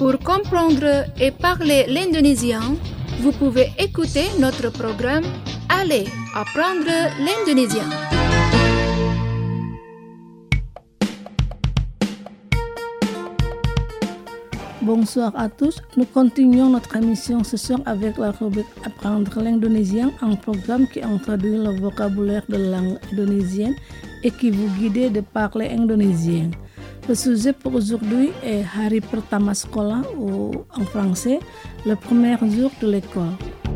Pour comprendre et parler l'indonésien, vous pouvez écouter notre programme Allez apprendre l'indonésien. Bonsoir à tous, nous continuons notre émission ce soir avec la rubrique Apprendre l'indonésien, un programme qui introduit le vocabulaire de la langue indonésienne et qui vous guide de parler indonésien. Le sujet pour aujourd'hui est hari pertama sekolah ou en français, le premier jour de l'école.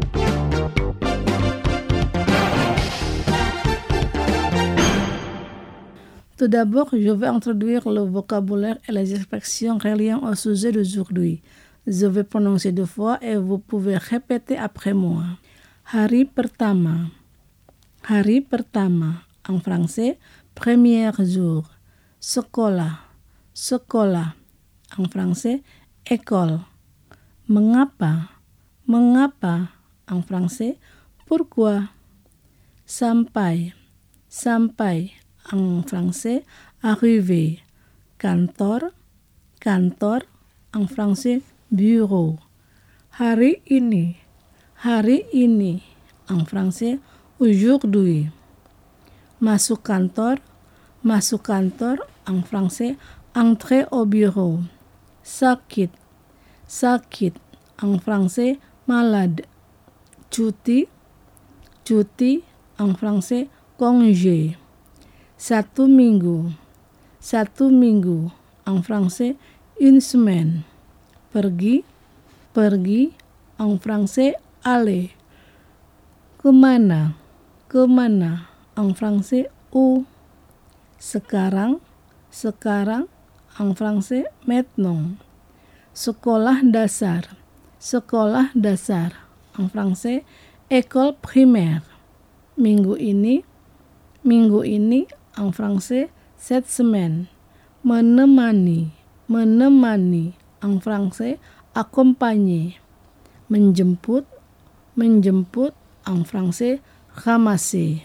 Tout d'abord, je vais introduire le vocabulaire et les expressions reliées au sujet d'aujourd'hui. Je vais prononcer 2 fois et vous pouvez répéter après moi. Hari pertama. Hari pertama. En français, premier jour. Sekolah. Sekolah. En français, école. Mengapa. Mengapa. En français, pourquoi. Sampai. Sampai. En français, arriver. Kantor. Kantor. En français, bureau. Hari ini. Hari ini. En français, aujourd'hui. Masuk kantor. Masuk kantor. En français, entrer au bureau. Sakit. Sakit. En français, malade. Cuti. Cuti. En français, congé. 1 minggu. 1 minggu. En français, une semaine. Pergi. Pergi. En français, aller. Kemana. Kemana. En français, où. Sekarang. Sekarang. En français, maintenant. Sekolah dasar. Sekolah dasar. En français, école primaire. Minggu ini. Minggu ini. En français, cette semaine. Menemani. Menemani. En français, accompagner. Menjemput. Menjemput. En français, ramasser.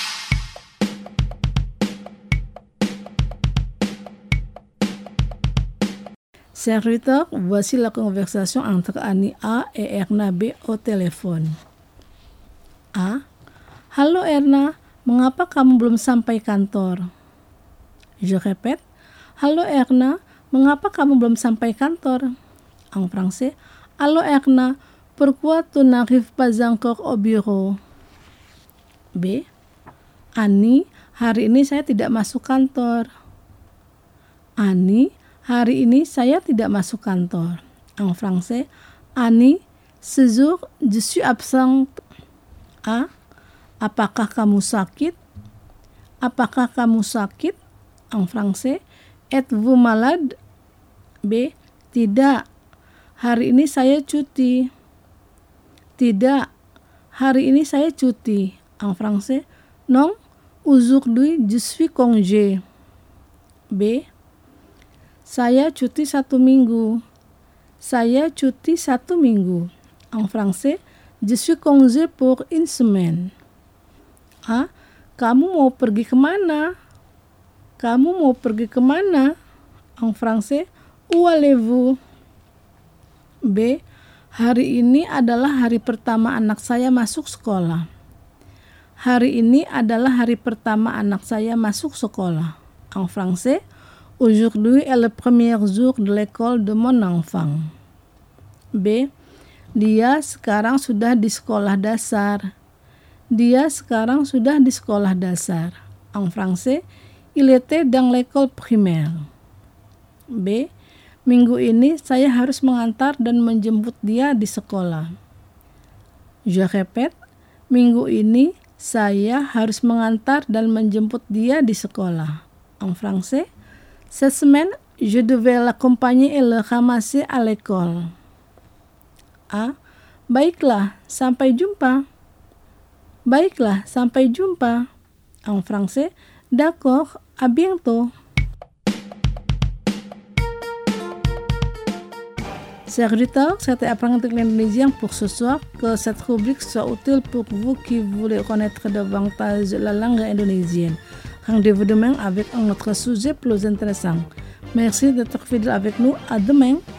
Chers auditeurs, voici la conversation entre Annie A et Erna B au téléphone. A. Halo Erna, mengapa kamu belum sampai kantor? Je répète. Halo Erna, mengapa kamu belum sampai kantor? En français. Halo Erna, pourquoi tu n'arrives pas encore au bureau? B. Annie, hari ini saya tidak masuk kantor. Annie, hari ini saya tidak masuk kantor. En français. Annie, ce jour, je suis absente. A. Apakah kamu sakit? Apakah kamu sakit? En français. Êtes-vous malade? B. Tidak. Hari ini saya cuti. Tidak. Hari ini saya cuti. En français. Non. Aujourd'hui, je suis congé. B. Saya cuti 1 minggu. Saya cuti 1 minggu. En français. Je suis congé pour une semaine. A. Kamu mau pergi kemana? Kamu mau pergi kemana? En français, où allez-vous? B. Hari ini adalah hari pertama anak saya masuk sekolah. Hari ini adalah hari pertama anak saya masuk sekolah. En français, aujourd'hui est le premier jour de l'école de mon enfant. B. Dia sekarang sudah di sekolah dasar. Dia sekarang sudah di sekolah dasar. En français, il était dans l'école primaire. B. Minggu ini saya harus mengantar dan menjemput dia di sekolah. Je répète, minggu ini saya harus mengantar dan menjemput dia di sekolah. En français, cette semaine, je devais l'accompagner et le ramasser à l'école. A. Baiklah, sampai jumpa. Baiklah, sampai jumpa. En français, d'accord, à bientôt. Chers auditeurs, c'était Apprendre l'indonésien pour ce soir. Que cette rubrique soit utile pour vous qui voulez connaître davantage la langue indonésienne. Rendez-vous demain avec un autre sujet plus intéressant. Merci d'être fidèle avec nous. À demain.